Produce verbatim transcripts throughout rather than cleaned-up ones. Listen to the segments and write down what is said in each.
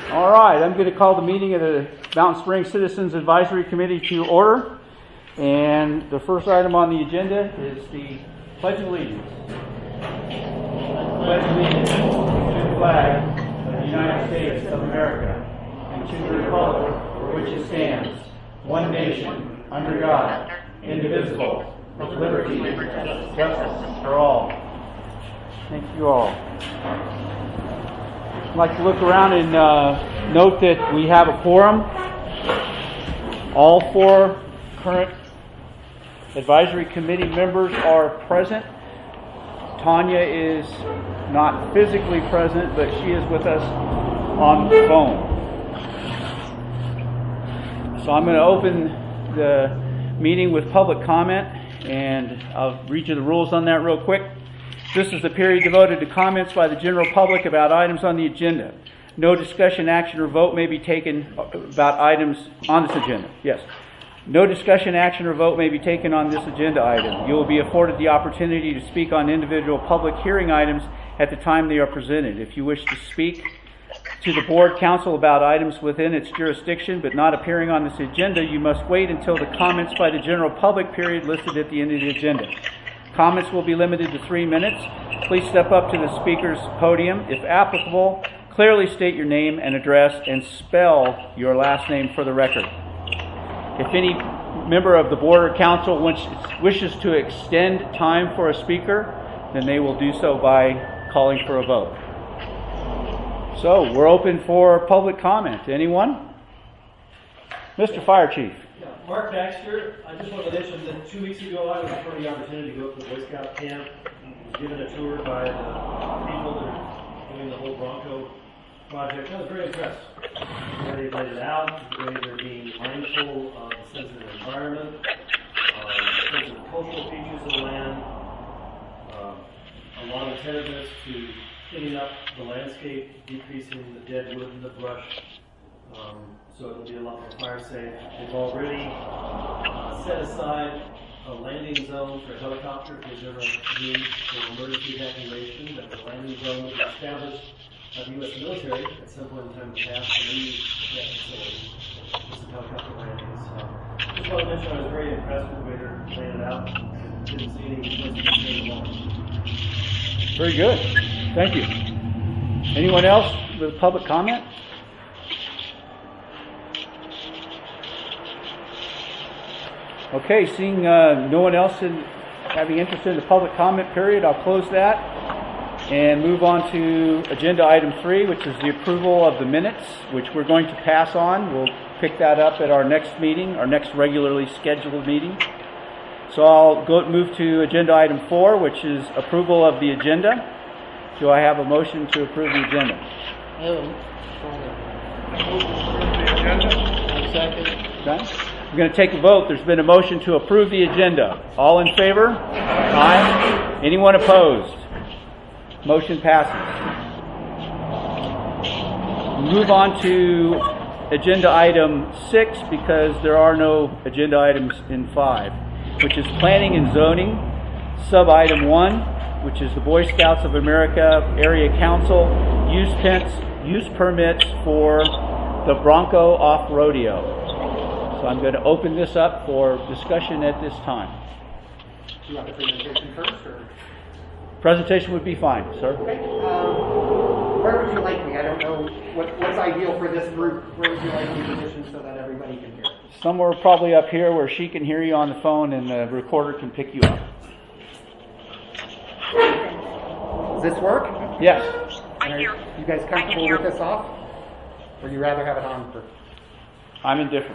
All right, I'm going to call the meeting of the Mountain Springs Citizens Advisory Committee to order. And the first item on the agenda is the Pledge of Allegiance. Pledge allegiance to the flag of the United States of America and to the republic for which it stands, one nation, under God, indivisible, with liberty and justice for all. Thank you all. I'd like to look around and uh, note that we have a quorum. All four current advisory committee members are present. Tanya is not physically present, but she is with us on the phone. So I'm going to open the meeting with public comment, and I'll read you the rules on that real quick. This is the period devoted to comments by the general public about items on the agenda. No discussion, action, or vote may be taken about items on this agenda. Yes. No discussion, action, or vote may be taken on this agenda item. You will be afforded the opportunity to speak on individual public hearing items at the time they are presented. If you wish to speak to the board council about items within its jurisdiction but not appearing on this agenda, you must wait until the comments by the general public period listed at the end of the agenda. Comments will be limited to three minutes. Please step up to the speaker's podium. If applicable, clearly state your name and address and spell your last name for the record. If any member of the board or council wishes to extend time for a speaker, then they will do so by calling for a vote. So, we're open for public comment. Anyone? Mister Fire Chief. Yeah, Mark Baxter. I just want to mention that two weeks ago I was afforded the opportunity to go to the Boy Scout camp, given a tour by the people that are doing the whole Bronco project. I was very impressed. The way they laid it out, the way they're being mindful of the sensitive environment, uh, in terms of the cultural features of the land, uh, a lot of attentiveness to cleaning up the landscape, decreasing the dead wood and the brush, um, so it'll be a lot more fire safe. They've already uh, set aside a landing zone for a helicopter if there's ever a need for emergency evacuation. That the landing zone was established by the U S military at some point in time in the past to leave that facility for some helicopter landings. So, just want to mention I was very impressed with the way they're laying it out. And didn't see any places to stay Very good. Thank you. Anyone else with public comment? Okay, seeing uh, no one else in, having interest in the public comment period, I'll close that and move on to agenda item three, which is the approval of the minutes, which we're going to pass on. We'll pick that up at our next meeting, our next regularly scheduled meeting. So I'll go move to agenda item four, which is approval of the agenda. Do I have a motion to approve the agenda? Okay. We're going to take a vote. There's been a motion to approve the agenda. All in favor? Aye. Anyone opposed? Motion passes. Move on to agenda item six because there are no agenda items in five, which is planning and zoning, sub-item one, which is the Boy Scouts of America Area Council use tents, use permits for the Bronco Off Rodeo. So I'm going to open this up for discussion at this time. Do you want the presentation first, or? Presentation would be fine, sir. Okay. Um, where would you like me? I don't know what, what's ideal for this group. Where would you like me positioned so that everybody can hear? Somewhere probably up here where she can hear you on the phone and the recorder can pick you up. Does this work? Yes. Are you guys comfortable with this off? Or would you rather have it on for? I'm indifferent.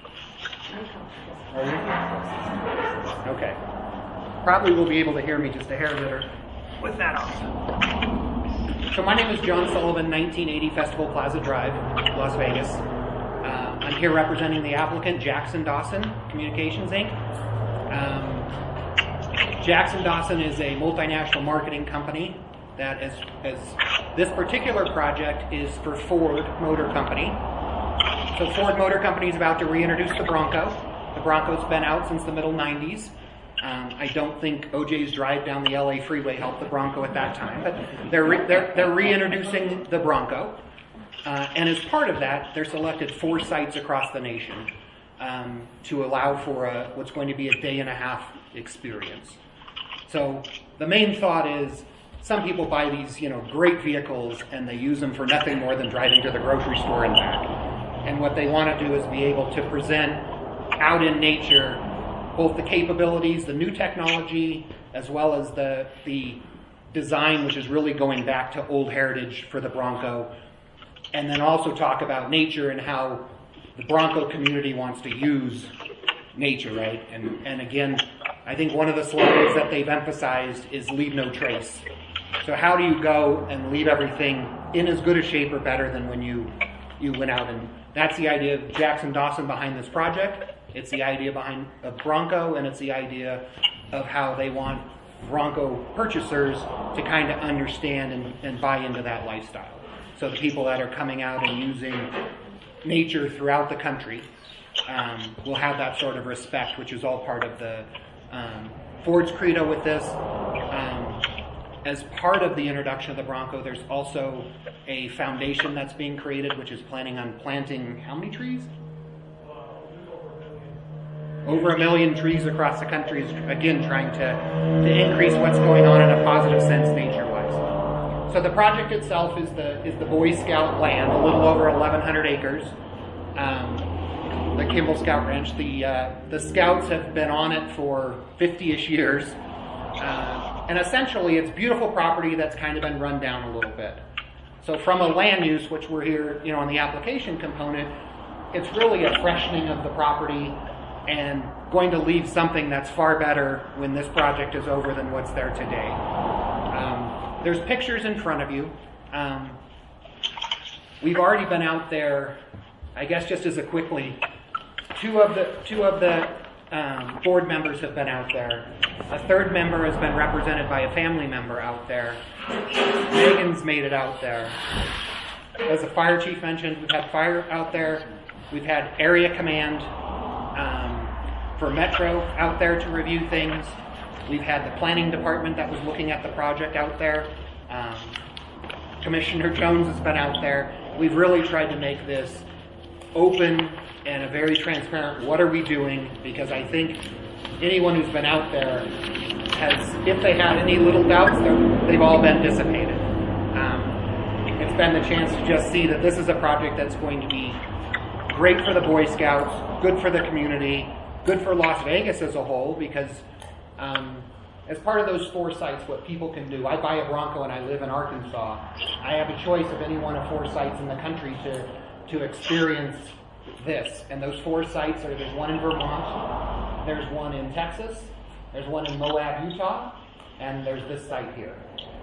Are you? Okay. Probably will be able to hear me just a hair better with that off. So my name is John Sullivan, nineteen eighty Festival Plaza Drive, Las Vegas. Uh, I'm here representing the applicant, Jackson Dawson Communications, Incorporated. Um, Jackson Dawson is a multinational marketing company that is, is this particular project is for Ford Motor Company. So Ford Motor Company is about to reintroduce the Bronco. The Bronco's been out since the middle nineties. Um, I don't think O J's drive down the L A freeway helped the Bronco at that time, but they're re- they're, they're reintroducing the Bronco. Uh, and as part of that, they're selected four sites across the nation um, to allow for a, what's going to be a day and a half experience. So the main thought is some people buy these, you know, great vehicles and they use them for nothing more than driving to the grocery store and back. And what they want to do is be able to present out in nature both the capabilities, the new technology, as well as the the design, which is really going back to old heritage for the Bronco, and then also talk about nature and how the Bronco community wants to use nature, right? And and again, I think one of the slogans that they've emphasized is leave no trace. So how do you go and leave everything in as good a shape or better than when you you went out? And that's the idea of Jackson Dawson behind this project. It's the idea behind of Bronco, and it's the idea of how they want Bronco purchasers to kind of understand and, and buy into that lifestyle. So the people that are coming out and using nature throughout the country um, will have that sort of respect, which is all part of the um, Ford's credo with this. Um, as part of the introduction of the Bronco, there's also a foundation that's being created, which is planning on planting how many trees? Over a million trees across the country is, again, trying to, to increase what's going on in a positive sense nature-wise. So the project itself is the is the Boy Scout land, a little over eleven hundred acres, um, the Kimball Scout Ranch. The, uh, the Scouts have been on it for fifty-ish years, uh, and essentially it's beautiful property that's kind of been run down a little bit. So from a land use, which we're here, you know, on the application component, it's really a freshening of the property and going to leave something that's far better when this project is over than what's there today. Um, there's pictures in front of you. Um, we've already been out there, I guess just as a quickly, two of the two of the um, board members have been out there. A third member has been represented by a family member out there. Megan's made it out there. As the fire chief mentioned, we've had fire out there. We've had area command Um, for Metro out there to review things. We've had the planning department that was looking at the project out there. Um, Commissioner Jones has been out there. We've really tried to make this open and a very transparent, what are we doing? Because I think anyone who's been out there has, if they had any little doubts, they've all been dissipated. Um, it's been the chance to just see that this is a project that's going to be great for the Boy Scouts, good for the community, good for Las Vegas as a whole, because um, as part of those four sites, what people can do, I buy a Bronco and I live in Arkansas. I have a choice of any one of four sites in the country to, to experience this. And those four sites are, there's one in Vermont, there's one in Texas, there's one in Moab, Utah, and there's this site here.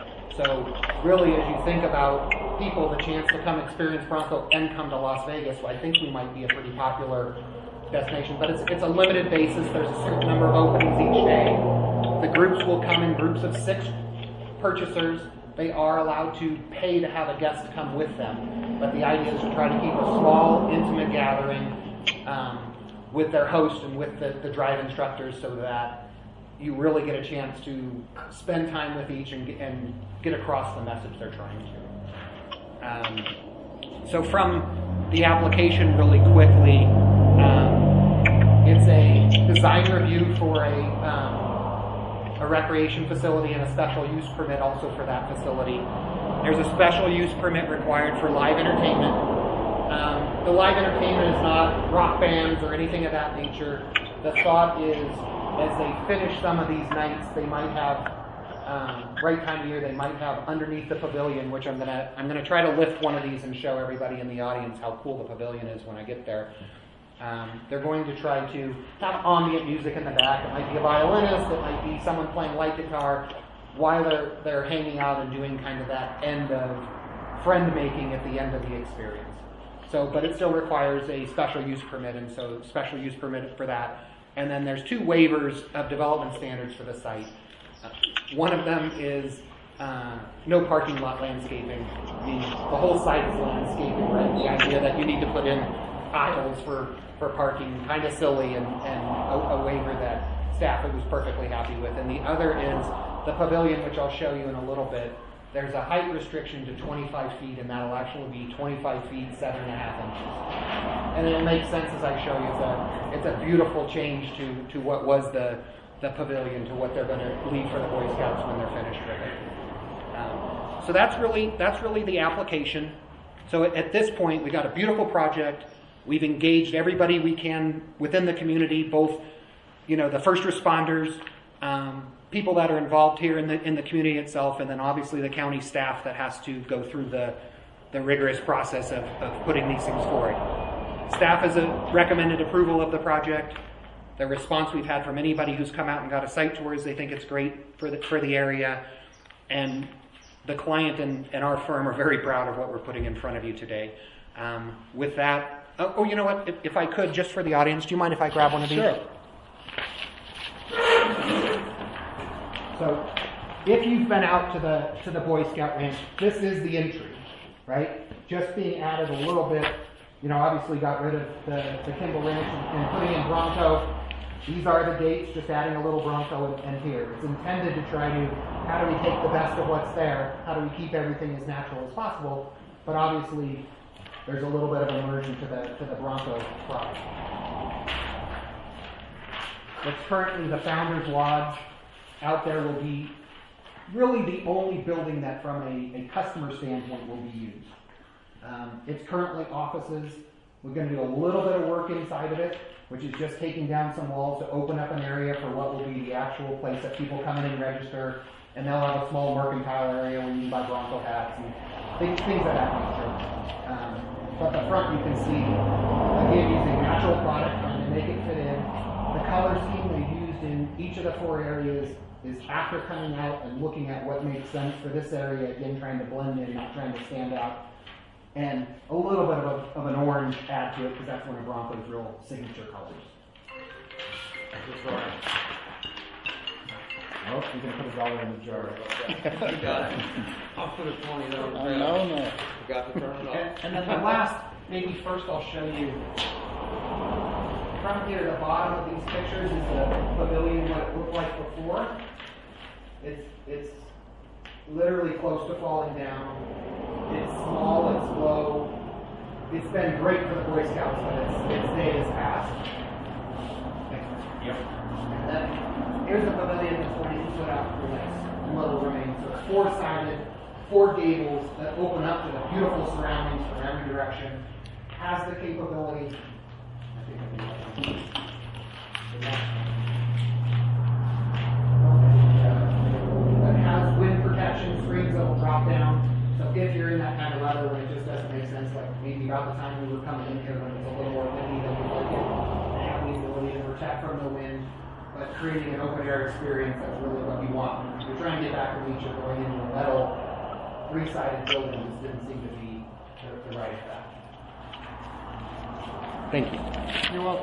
So really, as you think about people, the chance to come experience Bronco and come to Las Vegas, well, I think we might be a pretty popular destination. But it's, it's a limited basis. There's a certain number of openings each day. The groups will come in groups of six purchasers. They are allowed to pay to have a guest come with them. But the idea is to try to keep a small, intimate gathering um, with their host and with the, the drive instructors so that you really get a chance to spend time with each and get, and get across the message they're trying to. Um, so from the application really quickly, um, it's a design review for a, um, a recreation facility and a special use permit also for that facility. There's a special use permit required for live entertainment. Um, the live entertainment is not rock bands or anything of that nature. The thought is, as they finish some of these nights, they might have, um, right time of year, they might have underneath the pavilion, which I'm gonna I'm gonna try to lift one of these and show everybody in the audience how cool the pavilion is when I get there. Um, they're going to try to have ambient music in the back. It might be a violinist, it might be someone playing light guitar, while they're they're hanging out and doing kind of that end of friend making at the end of the experience. So, but it still requires a special use permit, and so special use permit for that. And then there's two waivers of development standards for the site. Uh, one of them is uh, no parking lot landscaping. I mean, the whole site is landscaping, right? The idea that you need to put in aisles for, for parking, kind of silly, and, and a, a waiver that staff was perfectly happy with. And the other is the pavilion, which I'll show you in a little bit. there's a height restriction to twenty-five feet, and that'll actually be twenty-five feet, seven and a half inches. And it'll make sense as I show you. It's a, it's a beautiful change to, to what was the, the pavilion, to what they're going to leave for the Boy Scouts when they're finished with it. Um, so that's really, that's really the application. So at, at this point, we got a beautiful project. We've engaged everybody we can within the community, both, you know, the first responders, um, people that are involved here in the in the community itself, and then obviously the county staff that has to go through the the rigorous process of, of putting these things forward. Staff has a recommended approval of the project. The response we've had from anybody who's come out and got a site tour is they think it's great for the for the area, and the client and, and our firm are very proud of what we're putting in front of you today. Um, with that, oh, oh, you know what? If, if I could, just for the audience, do you mind if I grab one of these? Sure. So, if you've been out to the to the Boy Scout ranch, this is the entry, right? Just being added a little bit, you know, obviously got rid of the, the Kimball Ranch and, and putting in Bronco. These are the gates, just adding a little Bronco and, and here. It's intended to try to, how do we take the best of what's there? How do we keep everything as natural as possible? But obviously, there's a little bit of immersion to the to the Bronco product. It's currently the Founders Lodge. Out there will be really the only building that from a, a customer standpoint will be used. Um, it's currently offices. We're going to do a little bit of work inside of it, which is just taking down some walls to open up an area for what will be the actual place that people come in and register, and they'll have a small mercantile area where you can buy Bronco hats and things, things of that nature. Um, but the front you can see, again, using natural product, trying to make it fit in. The color scheme they used in each of the four areas is after coming out and looking at what makes sense for this area, again, trying to blend in, not trying to stand out. And a little bit of, a, of an orange add to it, because that's one of Bronco's real signature colors. Oh, you're going to put a dollar in the jar. You got it. I'll put a twenty dollars. I know, no. Forgot to turn it off. And, and then the last, maybe first I'll show you. From here, the bottom of these pictures is the pavilion, what it looked like before. It's it's literally close to falling down. It's small, it's low. It's been great for the Boy Scouts, but its, its day is past. Yep. And then here's the pavilion that's going to be put out for next little remains. So it's four-sided, four gables that open up to the beautiful surroundings from every direction. Has the capability. I think I can That has wind protection screens that will drop down. So if you're in that kind of weather when it just doesn't make sense, like maybe about the time we were coming in here when it's a little more windy than we like it, they have the ability to protect from the wind, but creating an open air experience, that's really what you want. If you're trying to get back to nature, going into a metal three-sided building just didn't seem to be the, the right effect. Thank you. You're welcome.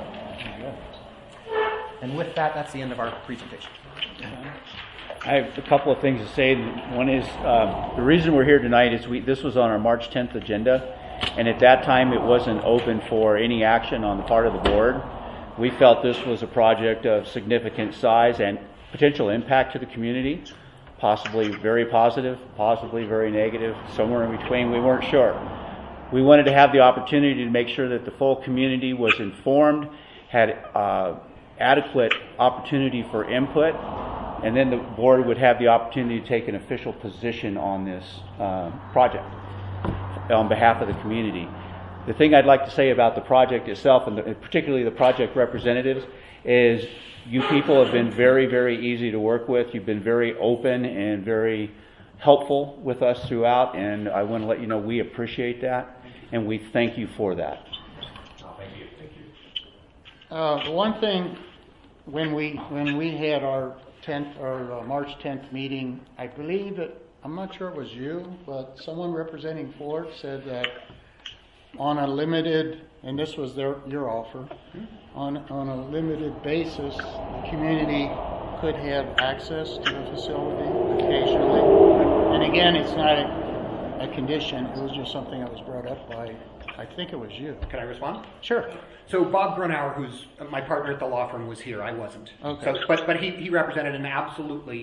And with that, that's the end of our presentation. I have a couple of things to say. One is, um, the reason we're here tonight is we, this was on our March tenth agenda, and at that time it wasn't open for any action on the part of the board. We felt this was a project of significant size and potential impact to the community, possibly very positive, possibly very negative, somewhere in between. We weren't sure. We wanted to have the opportunity to make sure that the full community was informed, had uh, adequate opportunity for input, and then the board would have the opportunity to take an official position on this uh, project on behalf of the community. The thing I'd like to say about the project itself, and, the, and particularly the project representatives, is you people have been very, very easy to work with. You've been very open and very helpful with us throughout, and I want to let you know we appreciate that, and we thank you for that. Oh, thank you. Thank you. Uh, the one thing, when we when we had our tenth or uh, March tenth meeting, I believe that I'm not sure it was you, but someone representing Ford said that on a limited, and this was their your offer, on on a limited basis, the community could have access to the facility occasionally. And again, it's not a, a condition. It was just something that was brought up by, I think it was you. Can I respond? Sure. So Bob Grunauer, who's my partner at the law firm, was here. I wasn't. Okay. So, but but he, he represented, and absolutely,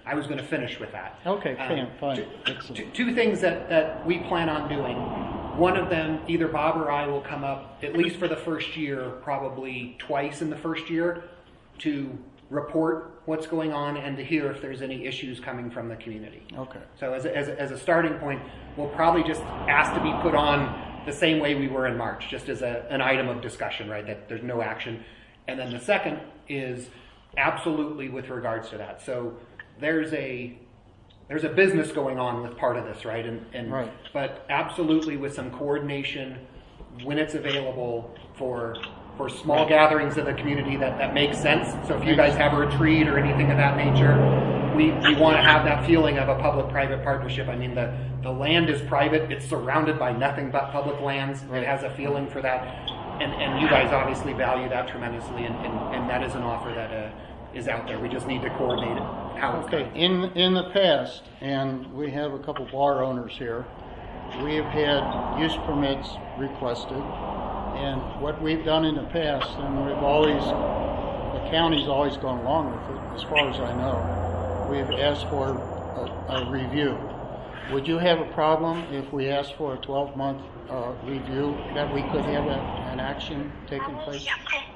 I was going to finish with that. Okay, Um, fine, fine. two- Excellent. two- Two things that, that we plan on doing. One of them, either Bob or I will come up, at least for the first year, probably twice in the first year, to report what's going on and to hear if there's any issues coming from the community. Okay. So as a, as a, as a starting point, we'll probably just ask to be put on the same way we were in March, just as a, an item of discussion, right, that there's no action. And then the second is absolutely with regards to that. So there's a there's a business going on with part of this, right? And, and Right. But absolutely with some coordination when it's available for for small gatherings of the community that, that makes sense. So if you guys have a retreat or anything of that nature, we, we want to have that feeling of a public-private partnership. I mean, the, the land is private. It's surrounded by nothing but public lands. It has a feeling for that. And, and you guys obviously value that tremendously, and, and, and that is an offer that uh, is out there. We just need to coordinate it, how it's Okay, done. in, in the past, and we have a couple bar owners here, we have had use permits requested, and what we've done in the past, and we've always, the county's always gone along with it, as far as I know, we've asked for a, a review. Would you have a problem if we asked for a twelve-month uh, review, that we could have a, an action taking place?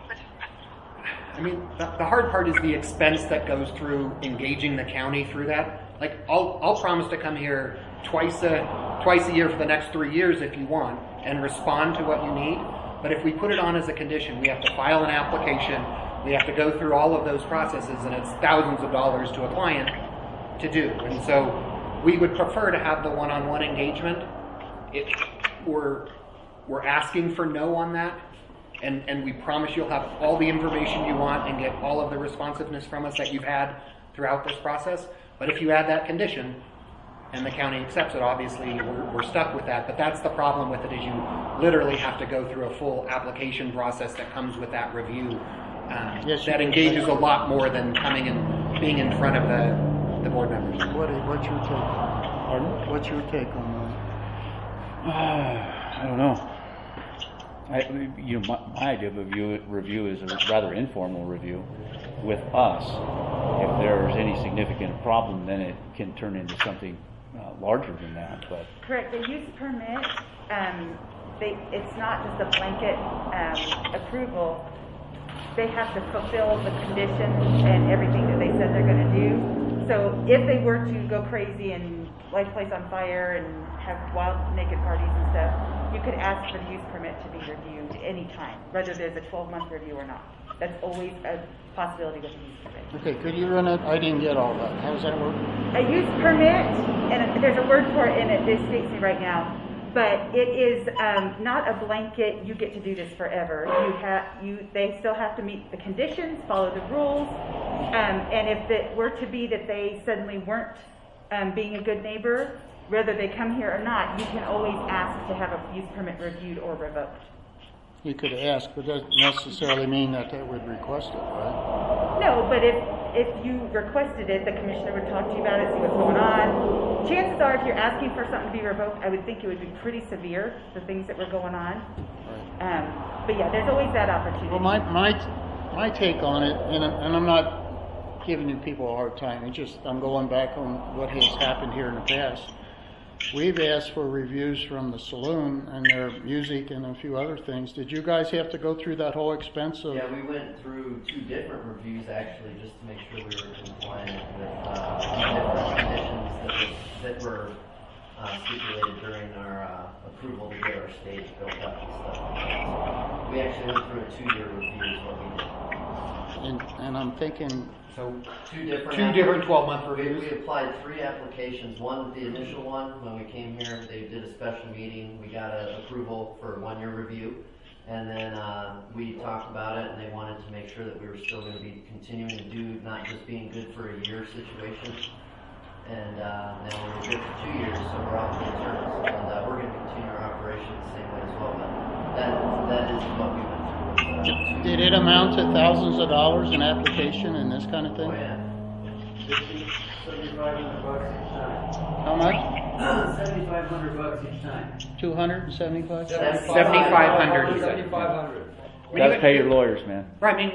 I mean, the, the hard part is the expense that goes through engaging the county through that. Like, I'll, I'll promise to come here twice a, twice a year for the next three years if you want, and respond to what you need. But if we put it on as a condition, we have to file an application, we have to go through all of those processes, and it's thousands of dollars to a client to do. And so we would prefer to have the one-on-one engagement. If we're, we're asking for no on that, and, and we promise you'll have all the information you want and get all of the responsiveness from us that you've had throughout this process. But if you add that condition, and the county accepts it, obviously we're, we're stuck with that. But that's the problem with it, is you literally have to go through a full application process that comes with that review. Um, Yes, you that do. engages a lot more than coming and being in front of the, the board members. What, what's your take? Pardon? What's your take on I don't know. I, you know, my, my idea of a review, review is a rather informal review with us. If there's any significant problem, then it can turn into something uh, larger than that. But Correct. The use permit, um, they, it's not just a blanket um, approval. They have to fulfill the conditions and everything that they said they're going to do. So if they were to go crazy and light the place on fire and have wild naked parties and stuff, you could ask for the use permit to be reviewed any time, whether there's a twelve-month review or not. That's always a possibility with the use permit. that? Okay, could you run it? I didn't get all that. How does that work? A use permit, and there's a word for it, and it escapes me right now, but it is um, not a blanket, you get to do this forever. You have, you, they still have to meet the conditions, follow the rules, um, and if it were to be that they suddenly weren't um, being a good neighbor, whether they come here or not, you can always ask to have a use permit reviewed or revoked. You could ask, but that doesn't necessarily mean that they would request it, right? No, but if if you requested it, the commissioner would talk to you about it, see what's going on. Chances are, if you're asking for something to be revoked, I would think it would be pretty severe, the things that were going on. Right. Um, but yeah, there's always that opportunity. Well, my, my, my take on it, and, I'm- and I'm not giving you people a hard time, it's just, I'm going back on what has happened here in the past. We've asked for reviews from the saloon and their music and a few other things. Did you guys have to go through that whole expense of? Yeah, we went through two different reviews actually, just to make sure we were compliant with uh, different conditions that, was, that were uh, stipulated during our uh, approval to get our stage built up and stuff. We actually went through a two-year review is what we did. And, and I'm thinking, So Two different. two different twelve-month We, reviews. we applied three applications. One, the initial one, when we came here, they did a special meeting. We got a approval for a one-year review. And then uh, we talked about it, and they wanted to make sure that we were still going to be continuing to do, not just being good for a year situation. And uh, now we're good for two years, so we're off to the terms. And uh, we're going to continue our operation the same way as well. But that, that is what we went through. Was, uh, two did it amount to thousands of dollars in application and this kind of thing? Oh, yeah. Seventy-five hundred bucks each time. How much? Seventy-five hundred bucks each time. Two hundred and seventy-five? seventy-five hundred, you said. Seventy-five hundred. I mean, gotta even- pay your lawyers, man. Right, I mean,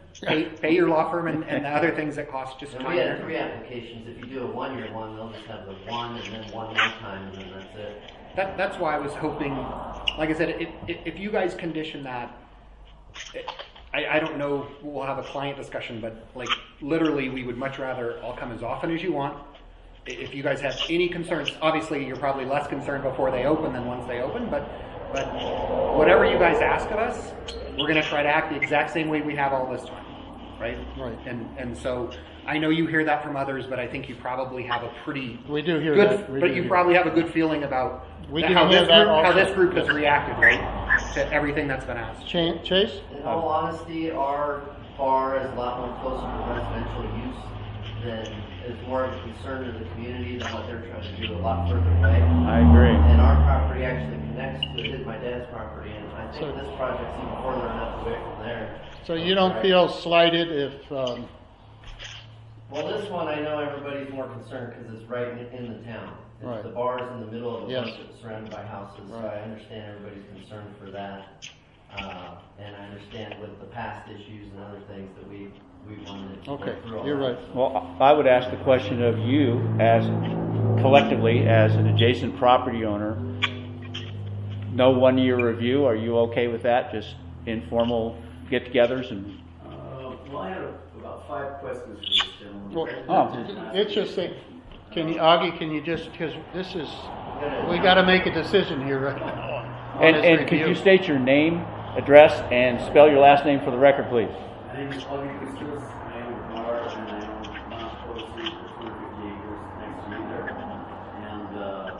pay, pay your law firm and, and the other things that cost just And time. we had three applications. If you do a one-year one, they'll just have the one and then one more time and then that's it. That, that's why I was hoping, like I said, if, if, if you guys condition that, I, I don't know, we'll have a client discussion, but like literally we would much rather all come as often as you want. If you guys have any concerns, obviously you're probably less concerned before they open than once they open, but but whatever you guys ask of us, we're going to try to act the exact same way we have all this time, right? Right. And and so I know you hear that from others, but I think you probably have a pretty We do hear good, that. We but do you hear probably have a good feeling about We that- do how hear this that group how also. this group has reacted, right, to everything that's been asked. Cha- Chase? In all honesty, our bar is a lot more closer to residential use than is more of a concern to the community than what they're trying to do a lot further away. I agree. And our property actually connects to his, my dad's property, and I think So- this project's even further enough away from there. So you don't feel slighted if, um, Well, this one, I know everybody's more concerned because it's right in, in the town. It's- Right. The bar's in the middle of a Yes. bunch of surrounded by houses, so Right. I understand everybody's concerned for that. Uh, and I understand with the past issues and other things that we, we wanted to okay, go through all you're that. right. Well, I would ask the question of you as collectively as an adjacent property owner. No one-year review. Are you okay with that? Just informal get-togethers and. Uh, well, I had about five questions for this gentleman. Well, Oh. it's just that, can you, Augie, can you just, because this is, we got to make a decision here right now. on And, this and could review. you state your name, address, and spell your last name for the record, please? My name is Augie Christos. I am with Mara, and I own Mount Porter Street for two hundred fifty acres next to you there. And, uh,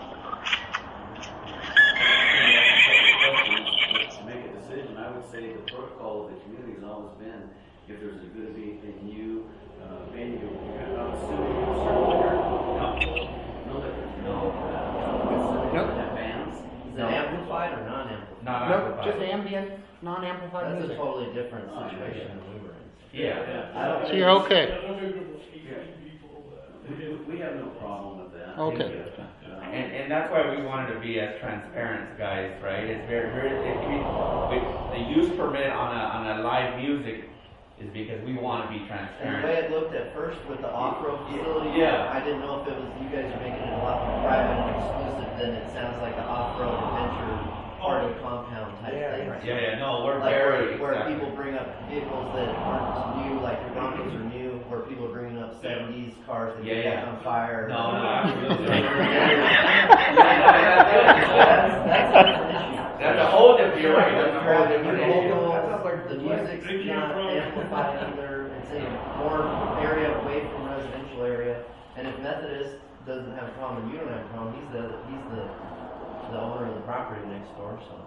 to make a decision, I would say the protocol of the community has always been, if there's a good be a new uh, venue, I'm assuming you serve liquor. No, no liquor. No. Uh, Nope. Have bands. Is it amplified or non-amplified? Not No, occupied. just ambient, non-amplified That's a music. totally different situation than we were in. Yeah. I don't So you're okay? We, we have no problem with that. Okay. Uh, And, and that's why we wanted to be as transparent, guys, right? It's very, very, it, we, with the use permit on a, on a live music is because we want to be And the way transparent. it looked at first with the off-road facility, Yeah. I didn't know if it was, you guys are making it a lot more private and exclusive than it sounds like an off-road adventure party compound type thing. Yeah, yeah, no, we're Like very, where, where exactly. people bring up vehicles that aren't new, like the Broncos are new, where people are bringing up seventies cars that Yeah, get yeah. on fire. No, no, absolutely. That's, that's not an issue. That's a whole different, you're right, that's a whole The different issue. local, the music's not amplified either, it's a more area away from residential area, and if Methodist doesn't have a problem, and you don't have a problem, he's the, he's the, the owner of the property next door, so.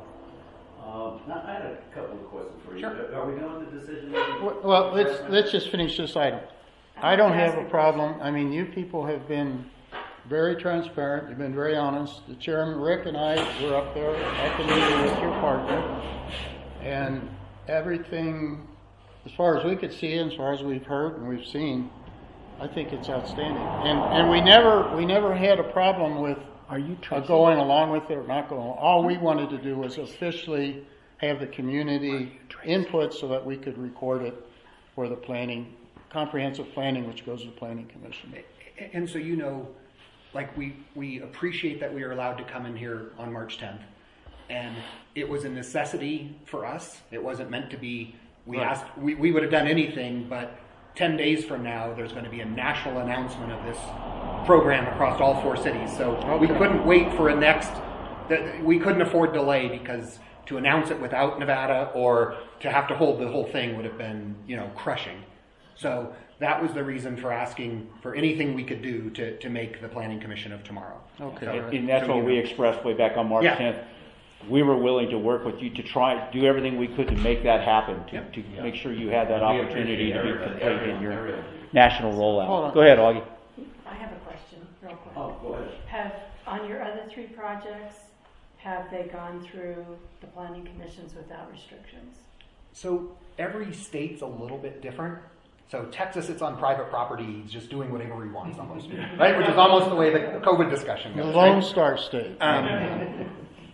Um, now, I had a couple of questions for you. Sure. Are we done with the decision making? Well, well, let's, let's just finish this item. I don't have a problem. I mean, you people have been very transparent. You've been very honest. The chairman, Rick, and I were up there at the meeting with your partner. And everything, as far as we could see, and as far as we've heard and we've seen, I think it's outstanding. And, and we never, we never had a problem with Are you uh, going along with it or not going. All we wanted to do was officially have the community input so that we could record it for the planning, comprehensive planning, which goes to the planning commission. And so you know, like we, we appreciate that we are allowed to come in here on March tenth. And it was a necessity for us. It wasn't meant to be, we Right. asked, we, we would have done anything, but ten days from now, there's going to be a national announcement of this program across all four cities. So we Okay. couldn't wait for a next, that we couldn't afford delay because to announce it without Nevada or to have to hold the whole thing would have been, you know, crushing. So that was the reason for asking for anything we could do to, to make the planning commission of tomorrow. Okay. So- all right. And that's what we expressed way back on March Yeah. tenth. We were willing to work with you to try, do everything we could to make that happen, to, Yep. to make sure you had that We opportunity to be appreciate complete every- in your every- national Hold rollout. on. Go ahead, Augie. I have a question, real quick. Oh, go ahead. Have, on your other three projects, have they gone through the planning commissions without restrictions? So every state's a little bit different. So Texas, it's on private property, he's just doing whatever he wants almost, right? Which is almost the way the COVID discussion The goes. Lone right? Star State. Um,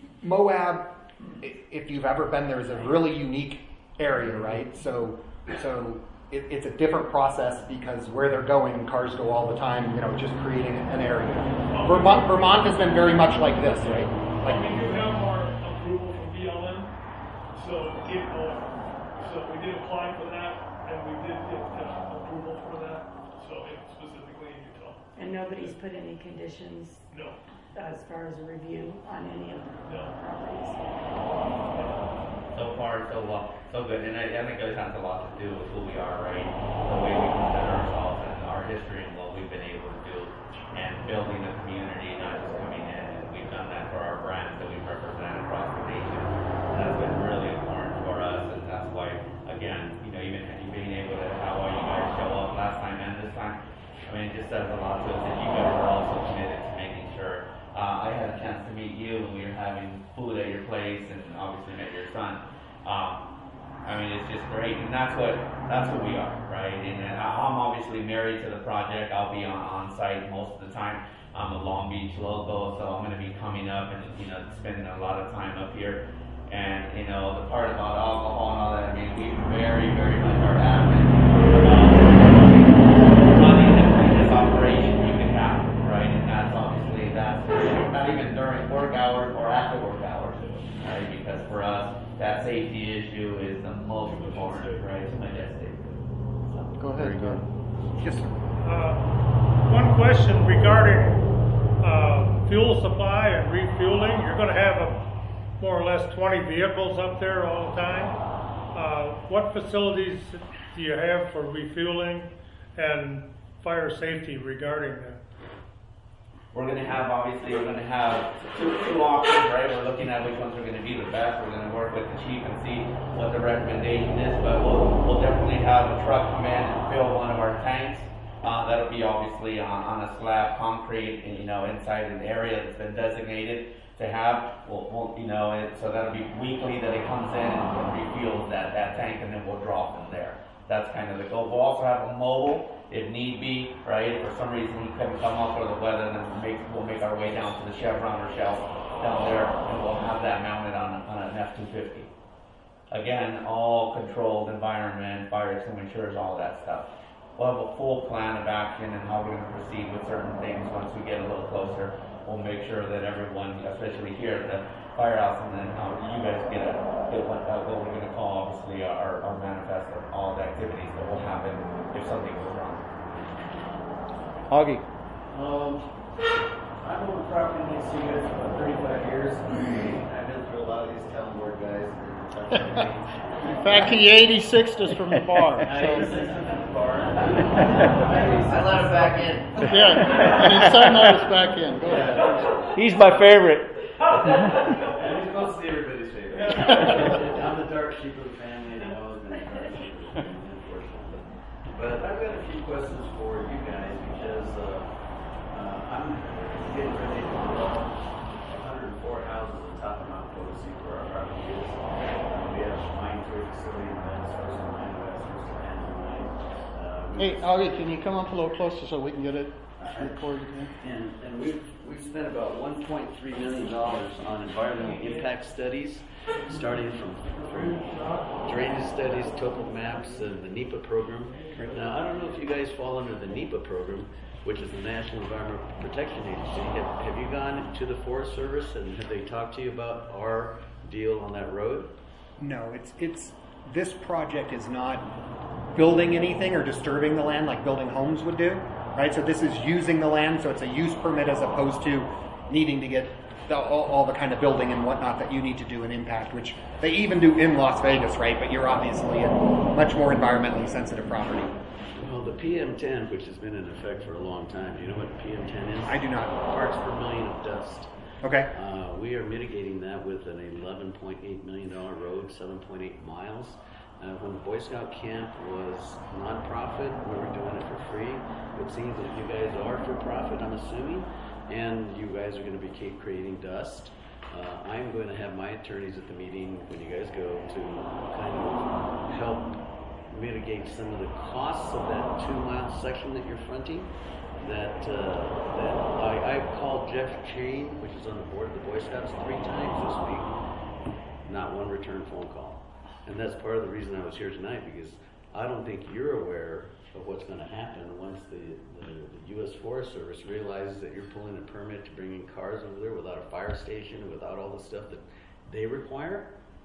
Moab, i- if you've ever been there, is a really unique area, right? So, so it, it's a different process because where they're going, cars go all the time, you know, just creating an area. Vermont, Vermont has been very much like this, right? Like, we do have our approval from B L M, so it, uh, so we did apply for that, and we did get uh, approval for that, so it's specifically in Utah. And nobody's put any conditions No, as far as a review on any of the no. properties. So far, so well, so good, and I, I think it has a lot to do with who we are, right? The way we consider ourselves and our history and what we've been able to do, and building a community, not just coming in. And we've done that for our brands that we represent across the nation. That's been really important for us, and that's why, again, you know, even being able to how well you guys show up last time and this time, I mean, it just says a lot to us that you guys are also committed to making sure. Uh, I had a chance to meet you when we were having food at your place, and obviously met your son. Um, I mean, it's just great, and that's what that's what we are, right? And, and I'm obviously married to the project. I'll be on, on site most of the time. I'm a Long Beach local, so I'm going to be coming up and you know spending a lot of time up here. And you know, the part about alcohol and all that. I mean, we very, very much are adamant about running the cleanest operation you can have, right? And that's obviously that's not even during work hours or after work hours, right? Because for us, that safety issue is the most important, right? It's majestic. So, Go ahead. yes, sir. Uh, one question regarding uh, fuel supply and refueling. You're going to have a, more or less twenty vehicles up there all the time. Uh, what facilities do you have for refueling and fire safety regarding that? we're going to have, obviously, we're going to have two, two options, right? We're looking at which ones are going to be the best. We're going to work with the chief and see what the recommendation is, but we'll, we'll definitely have a truck come in and fill one of our tanks. Uh, that'll be obviously on, on a slab, concrete, and, you know, inside an area that's been designated to have. We'll, we'll you know, it, so that'll be weekly that it comes in and refuels that, that tank, and then we'll draw from there. That's kind of the goal. We'll also have a mobile, if need be, right? If for some reason he couldn't come up or the weather, then we'll make, we'll make our way down to the Chevron or Shell down there, and we'll have that mounted on, on an F two fifty. Again, all controlled environment, fire extinguishers, all that stuff. We'll have a full plan of action and how we're going to proceed with certain things once we get a little closer. We'll make sure that everyone, especially here at the firehouse, and then um, you guys get a get what, uh, what we're going to call, obviously, our, our manifest of all the activities that will happen if something goes wrong. Augie. Um, I've owned property next to you guys for about thirty-five years. I've been through a lot of these town board guys. In fact, he eighty-sixed us from the bar. I So. I let him back in. Yeah, and his son let us back in. Go ahead. He's my favorite. And he's supposed to be everybody's favorite. I'm the dark sheep of the family, and I've always been the dark sheep of the family, unfortunately. But I've got a few questions for you guys because uh, uh, I'm getting ready to put up one hundred four houses on top of Mount Potosi where our property is. Uh, we have a mine tour facility in the West, first in line, West, first in line, in line. Uh, we- Hey, Augie, can you come up a little closer so we can get it recorded? And, and we've, we've spent about one point three million dollars on environmental impact studies, starting from through drainage studies, topo maps, and the NEPA program. Now, I don't know if you guys fall under the NEPA program, which is the National Environmental Protection Agency. Have, have you gone to the Forest Service and have they talked to you about our deal on that road? No, it's it's this project is not building anything or disturbing the land like building homes would do, right? So this is using the land, so it's a use permit as opposed to needing to get the, all, all the kind of building and whatnot that you need to do in impact, which they even do in Las Vegas, right? But you're obviously in much more environmentally sensitive property. Well, the P M ten, which has been in effect for a long time, you know what P M ten is? I do not. Parts per million of dust. Okay. Uh, we are mitigating that with an eleven point eight million dollars road, seven point eight miles. Uh, when the Boy Scout camp was non-profit, we were doing it for free. It seems that you guys are for profit, I'm assuming, and you guys are going to be keep creating dust. Uh, I'm going to have my attorneys at the meeting when you guys go to kind of help mitigate some of the costs of that two-mile section that you're fronting. That, uh, that I, I've called Jeff Chain, which is on the board of the Boy Scouts, three times this week. Not one return phone call. And that's part of the reason I was here tonight, because I don't think you're aware of what's gonna happen once the, the, the U S Forest Service realizes that you're pulling a permit to bring in cars over there without a fire station, without all the stuff that they require.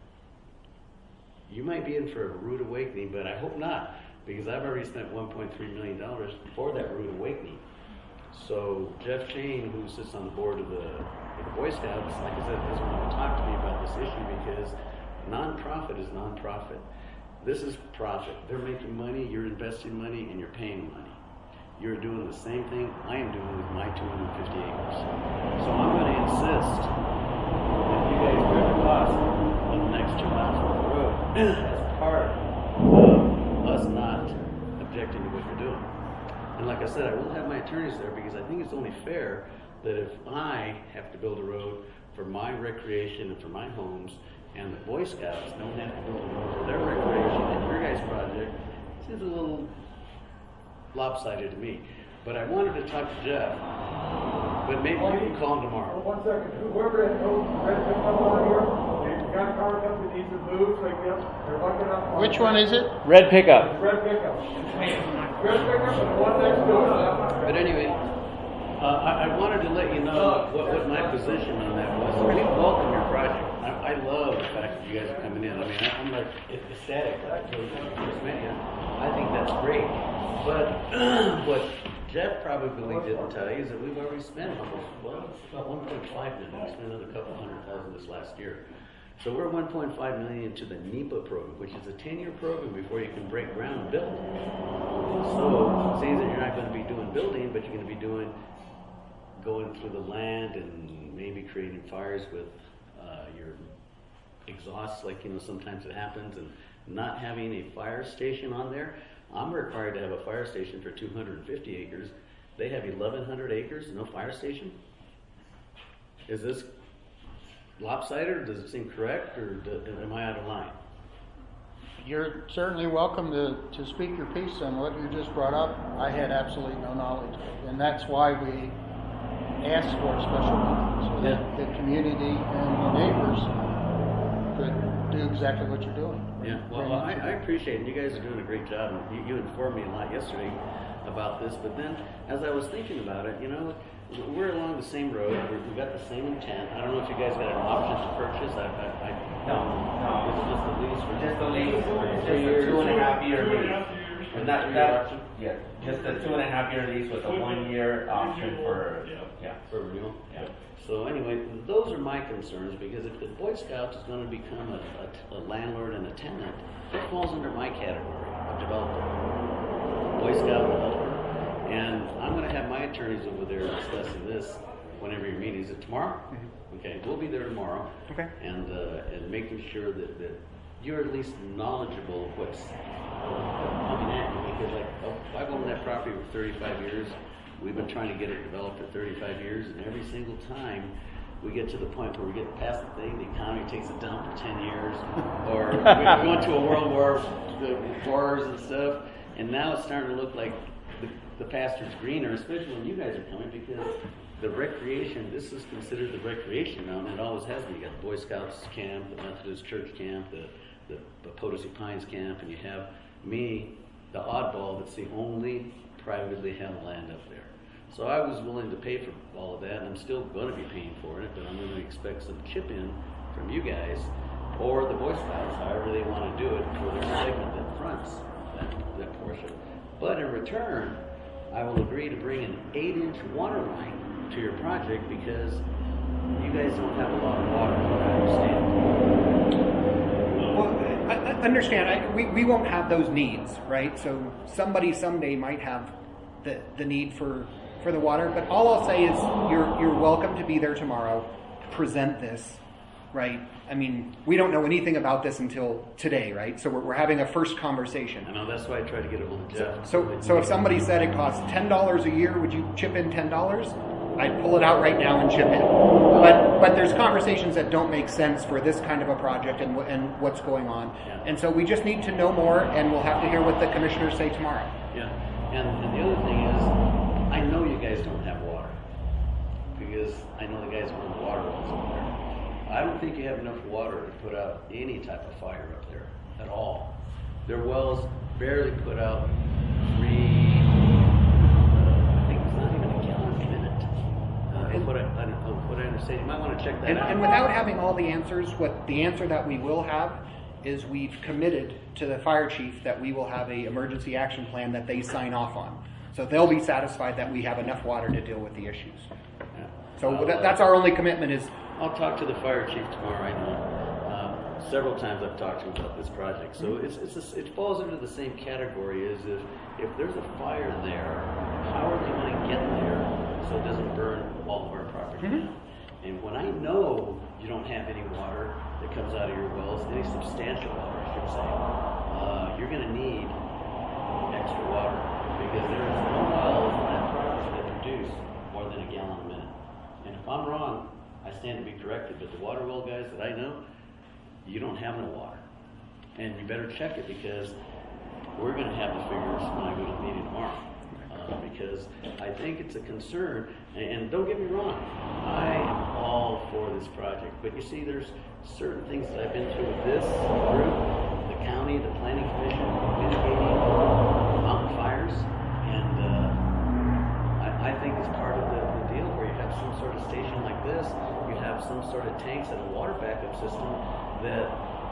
You might be in for a rude awakening, but I hope not, because I've already spent one point three million dollars for that rude awakening. So Jeff Shane, who sits on the board of the, of the Boy Scouts, like I said, doesn't want to talk to me about this issue because non-profit is non-profit. This is profit. They're making money, you're investing money, and you're paying money. You're doing the same thing I am doing with my two hundred fifty acres. So I'm going to insist that you guys bear the cost of the next two miles of the road as part of us not objecting to what you're doing. And like I said, I will have my attorneys there because I think it's only fair that if I have to build a road for my recreation and for my homes, and the Boy Scouts don't have to build a road for their recreation and your guys' project, it seems a little lopsided to me. But I wanted to talk to Jeff, but maybe you can call him tomorrow. One second, whoever that knows, red pickup on here, they got car company needs to move, so they they're bucking up. Which one is it? Red pickup. Red pickup. Red pickup and one next door. But anyway, uh, I, I wanted to let you know what, what my position on that was. We welcome your project. I, I love the fact that you guys are coming in. I mean, I, I'm like ecstatic. I told you, just met you. I think that's great. But what Jeff probably didn't tell you is that we've already spent almost, well, about one point five million. We spent another couple hundred thousand this last year. So we're one point five million into the NEPA program, which is a ten-year program before you can break ground and build. So it seems that you're not going to be doing building, but you're going to be doing going through the land and maybe creating fires with uh, your exhausts, like you know sometimes it happens, and not having a fire station on there. I'm required to have a fire station for two hundred fifty acres. They have eleven hundred acres, no fire station. Is this lopsided, or does it seem correct, or do, am I out of line? You're certainly welcome to, to speak your piece on what you just brought up. I had absolutely no knowledge, and that's why we asked for a special meeting, so that the community and the neighbors could do exactly what you're doing. Yeah, well, well I, I appreciate it. You guys are doing a great job, and you, you informed me a lot yesterday about this, but then as I was thinking about it, you know, we're along the same road, we're, we've got the same intent. I don't know if you guys got an option to purchase. I, I, I No, no. It's just a lease for Just a lease, it's three just a years. two and a half year Two and a lease. half years. And that, Three-year that, option? yeah, just a two and a half year lease with a one year option for, yeah. for renewal. Yeah. So anyway, those are my concerns, because if the Boy Scouts is going to become a, a, a landlord and a tenant, it falls under my category of developer, Boy Scout developer. And I'm going to have my attorneys over there discussing this whenever your meeting is. It tomorrow? Mm-hmm. Okay, we'll be there tomorrow. Okay. And uh, and making sure that, that you're at least knowledgeable of what's coming at you, because like oh, I've owned that property for thirty-five years. We've been trying to get it developed for thirty-five years, and every single time we get to the point where we get past the thing, the economy takes a dump for ten years, or we go into a world war, the wars and stuff, and now it's starting to look like the, the pasture's greener, especially when you guys are coming, because the recreation, this is considered the recreation now, and it always has been. You got the Boy Scouts camp, the Methodist Church camp, the, the, the Potosi Pines camp, and you have me, the oddball, that's the only privately held land up there. So I was willing to pay for all of that, and I'm still going to be paying for it, but I'm going to expect some chip in from you guys, or the Boy Scouts, however they want to do it, for their segment that fronts that, that portion. But in return, I will agree to bring an eight inch water line to your project, because you guys don't have a lot of water, from what I understand. Well, I, I understand. I, we, we won't have those needs, right? So somebody someday might have the, the need for, for the water. But all I'll say is you're you're welcome to be there tomorrow, present this, right? I mean, we don't know anything about this until today, right? So we're, we're having a first conversation. I know, that's why I tried to get a hold of Jeff. So so if somebody said it costs ten dollars a year, would you chip in ten dollars? I'd pull it out right now and chip in. But but there's conversations that don't make sense for this kind of a project and and what's going on. Yeah. And so we just need to know more, and we'll have to hear what the commissioners say tomorrow. Yeah, and, and the other thing is, I know you guys don't have water, because I know the guys who run the water wells up there. I don't think you have enough water to put out any type of fire up there at all. Their wells barely put out three, uh, I think it's not even a gallon a minute. Uh, of what I, I don't know, what I understand. You might want to check that And, out. and without having all the answers, what the answer that we will have is we've committed to the fire chief that we will have a emergency action plan that they sign off on. So they'll be satisfied that we have enough water to deal with the issues. Yeah. So I'll, that, uh, that's our only commitment is, I'll talk to the fire chief tomorrow. I know. Um, several times I've talked to him about this project. So it's, it's a, it falls into the same category as if, if there's a fire there, how are they going to get there so it doesn't burn all of our property Mhm. down? And when I know you don't have any water that comes out of your wells, any substantial water, I should say, uh, you're going to need extra water because there is no wells on that property that produce more than a gallon a minute. And if I'm wrong, I stand to be corrected, but the water well guys that I know, you don't have no water. And you better check it because we're going to have the figures when I go to the meeting tomorrow. Uh, because I think it's a concern, and, and don't get me wrong, I am all for this project. But you see, there's certain things that I've been through with this group, the county, the planning commission, mitigating mountain fires, and uh, I, I think it's part of the, the deal where you have some sort of station like this, you have some sort of tanks and a water backup system that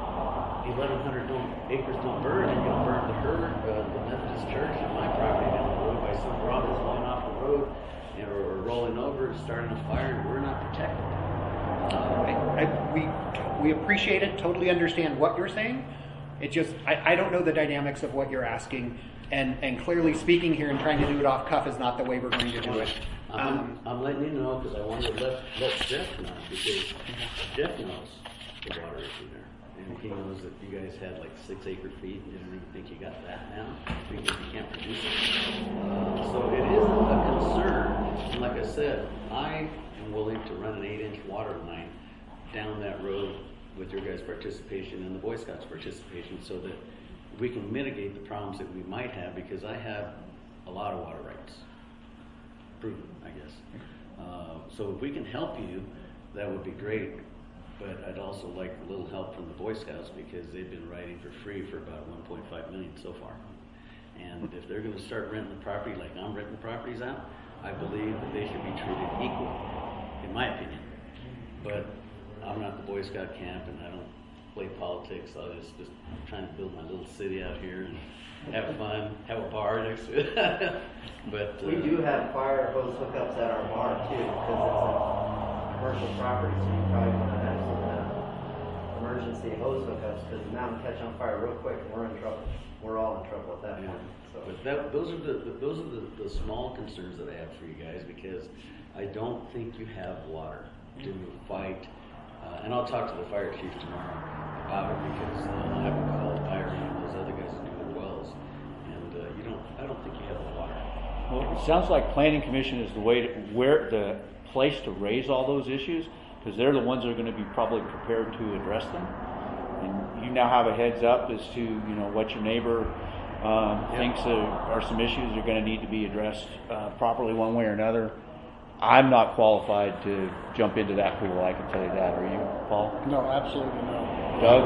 eleven hundred don't, acres don't burn, and you'll burn the herd, uh, the Methodist church, and my property down the road by some rock that's going off the road, you know, or rolling over, starting a fire, and we're not protected. Uh, I, I, we we appreciate it, totally understand what you're saying. It just, I, I don't know the dynamics of what you're asking, and, and clearly speaking here and trying to do it off cuff is not the way we're going to do it. I'm, Um, I'm letting you know because I wanted to let, let Jeff know, because Jeff knows the water issue there. And he knows that you guys had like six acre feet, and you don't even think you got that now because you can't produce it. Uh, so it is a concern. And like I said, I am willing to run an eight inch water line down that road with your guys' participation and the Boy Scouts' participation so that we can mitigate the problems that we might have, because I have a lot of water rights. Proven, I guess. Uh, so if we can help you, that would be great. But I'd also like a little help from the Boy Scouts because they've been riding for free for about one point five million so far. And if they're going to start renting the property like I'm renting properties out, I believe that they should be treated equal, in my opinion. But I'm not the Boy Scout camp, and I don't play politics. I was just trying to build my little city out here and have fun, have a bar next to it. But uh, We do have fire hose hookups at our bar too, because it's a commercial property, so you probably want to have some uh, emergency hose hookups, because the mountain catch on fire real quick and we're in trouble. We're all in trouble at that Yeah. point. So. But that, those are the, the those are the, the small concerns that I have for you guys, because I don't think you have water to fight. Uh, and I'll talk to the fire chief tomorrow about it, because uh, I haven't called Irie and those other guys who do their wells, and uh, you don't. I don't think you have the water. Well, it sounds like planning commission is the way to, where the place to raise all those issues, because they're the ones that are going to be probably prepared to address them. And you now have a heads up as to, you know, what your neighbor um, Yeah. thinks are, are some issues that are going to need to be addressed uh, properly one way or another. I'm not qualified to jump into that pool, I can tell you that. Are you, Paul? No, absolutely not. Doug?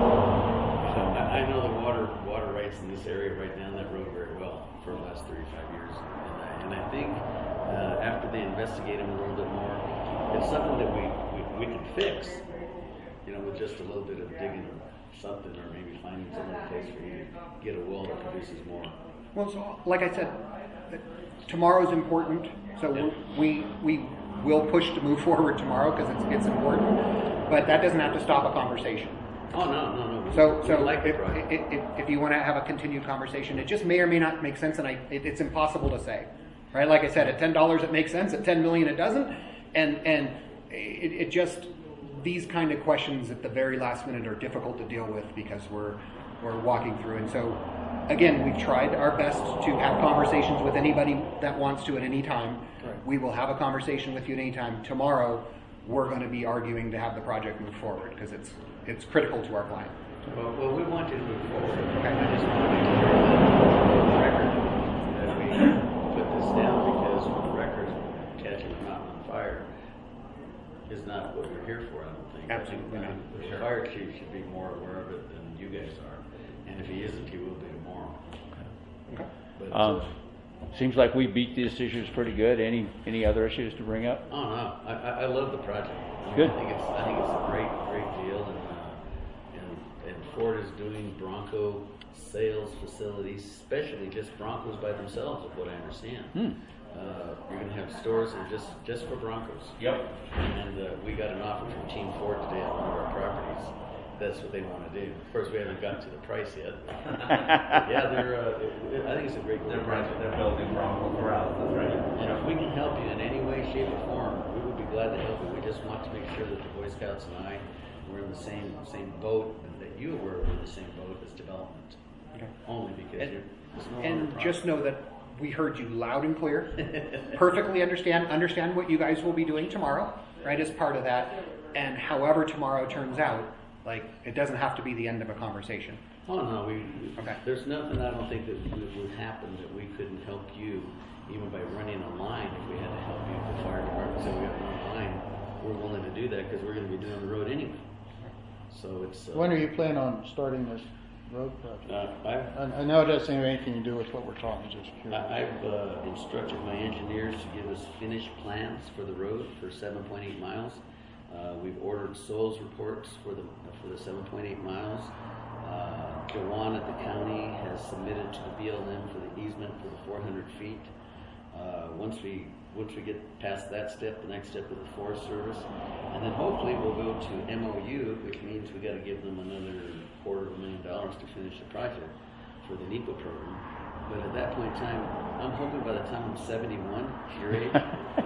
I, So, I know the water water rights in this area right down that road very well for the last thirty-five years, and I, and I think uh, after they investigate them a little bit more, it's something that we, we, we can fix, you know, with just a little bit of digging something, or maybe finding some other place for you to get a well that produces more. Well, so, like I said, tomorrow's important, so Yeah. we we will push to move forward tomorrow because it's it's important, but that doesn't have to stop a conversation. Oh no, no, no. So we so like the if, project. if, if, if you want to have a continued conversation, it just may or may not make sense, and I it, it's impossible to say, right? Like I said, at ten dollars it makes sense, at ten million it doesn't, and and it, it just these kind of questions at the very last minute are difficult to deal with because we're we're walking through, and so again, we've tried our best to have conversations with anybody that wants to at any time. Right. We will have a conversation with you at any time. Tomorrow, we're going to be arguing to have the project move forward because it's it's critical to our plan. Well, well, we want you to move forward. Okay. I just want to make sure that the record that we put this down, because the record catching the mountain on fire is not what we're here for, I don't think. Absolutely I think not. the fire chief should be more aware of it than you guys are. and if he isn't, he will be tomorrow. But, Um, uh, seems like we beat these issues pretty good. Any, any other issues to bring up? oh no, I, I, I love the project. I mean, Good. I think it's, I think it's a great, great deal, and, uh, and, and Ford is doing Bronco sales facilities, especially just Broncos by themselves, of what I understand. Hmm. Uh, you're gonna have stores that are just, just for Broncos. Yep. And, uh, we got an offer from Team Ford today on one of our properties. That's what they wanna do. Of course, we haven't got to the price yet. But yeah, they're, uh, it- I think it's a great They're, little project. they're building Bronco corrals, that's right. And if we can help you in any way, shape, or form, we would be glad to help you. We just want to make sure that the Boy Scouts and I, we're in the same, same boat, and that you were in the same boat as development. Only because And- you're, it's no longer And profit. just know that we heard you loud and clear. Perfectly understand, understand what you guys will be doing tomorrow, right, as part of that. And however tomorrow turns out, like, it doesn't have to be the end of a conversation. Oh, no, we, we- Okay. there's nothing I don't think that would, would happen that we couldn't help you, even by running a line, if we had to help you, if the fire department said we have one line, we're willing to do that, because we're gonna be doing the road anyway. So it's, uh. When are you planning on starting this road project? Uh, I've, I, I know it doesn't have anything to do with what we're talking, just curious. I- I've uh, instructed my engineers to give us finished plans for the road for seven point eight miles. Uh, We've ordered soils reports for the, for the seven point eight miles. Uh, Dewan at the county has submitted to the B L M for the easement for the four hundred feet. Uh, Once we, once we get past that step, the next step is the Forest Service. And then hopefully we'll go to M O U, which means we gotta give them another quarter of a million dollars to finish the project for the NEPA program. But at that point in time, I'm hoping by the time I'm seventy-one, your age,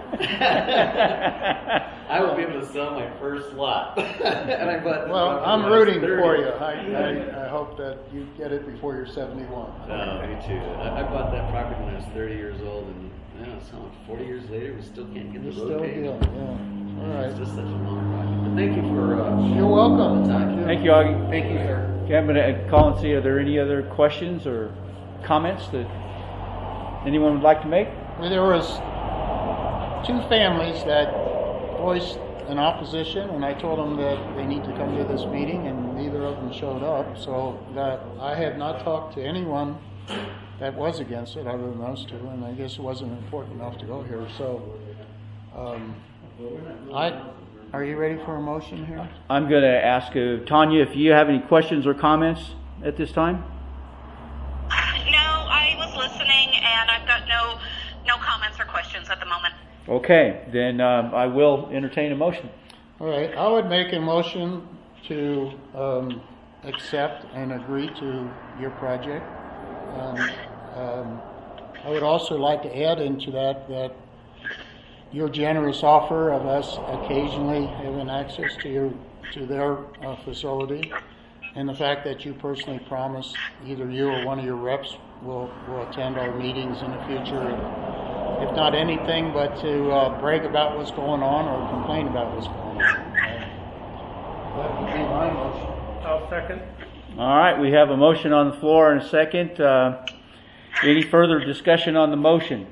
I will be able to sell my first lot. And I bought. Well, I'm when I was rooting thirty. for you. I, I, I hope that you get it before you're seventy-one. No, me too. I, I bought that property when I was thirty years old, and you know, it's how much, forty years later, we still can't get the You road still paved. deal, yeah. All It's right. just such a long project. But thank you for. Uh, You're welcome. the time. Thank you, Augie. Thank you, sir. Okay, I'm going to call and see, are there any other questions or comments that anyone would like to make? Well, there was two families that voiced an opposition, and I told them that they need to come to this meeting, and neither of them showed up. So that I have not talked to anyone that was against it, other than those two, and I guess it wasn't important enough to go here. So, um, I are you ready for a motion here? I'm going to ask uh, Tanya if you have any questions or comments at this time. No, I was listening, and I've got no no comments or questions at the moment. Okay, then um, I will entertain a motion. All right, I would make a motion to um, accept and agree to your project. Um, um, I would also like to add into that that your generous offer of us occasionally having access to your to their uh, facility, and the fact that you personally promise either you or one of your reps will will attend our meetings in the future, if not anything but to uh, brag about what's going on or complain about what's going on. Uh, that would be my motion. I'll second. All right, we have a motion on the floor and a second. Uh, any further discussion on the motion?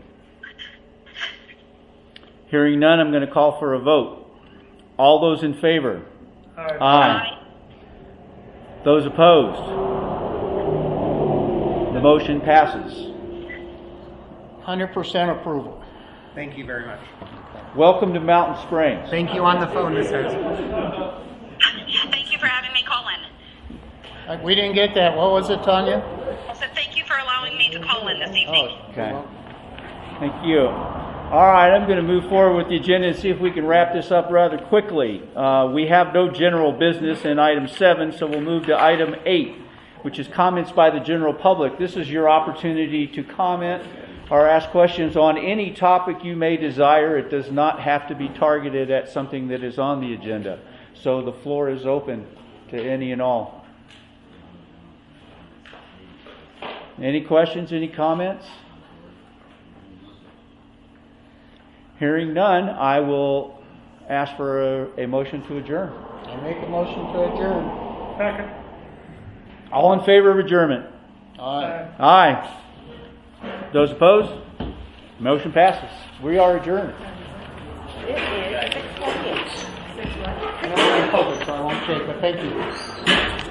Hearing none, I'm going to call for a vote. All those in favor? Aye. Aye. Those opposed? The motion passes. one hundred percent approval. Thank you very much. Welcome to Mountain Springs. Thank you on the phone, Miz Harrison. Thank you for having me call in. Uh, We didn't get that. What was it, Tanya? I said thank you for allowing me to call in this evening. Oh, Okay. Thank you. All right, I'm going to move forward with the agenda and see if we can wrap this up rather quickly. Uh, we have no general business in item seven, so we'll move to item eight, which is comments by the general public. This is your opportunity to comment or ask questions on any topic you may desire. It does not have to be targeted at something that is on the agenda. So the floor is open to any and all. Any questions, any comments? Hearing none, I will ask for a, a motion to adjourn. I make a motion to adjourn. Second. All in favor of adjournment? Aye. Aye. Those opposed? Motion passes. We are adjourned. It is six forty-eight. I don't want to public, so I won't take, but thank you.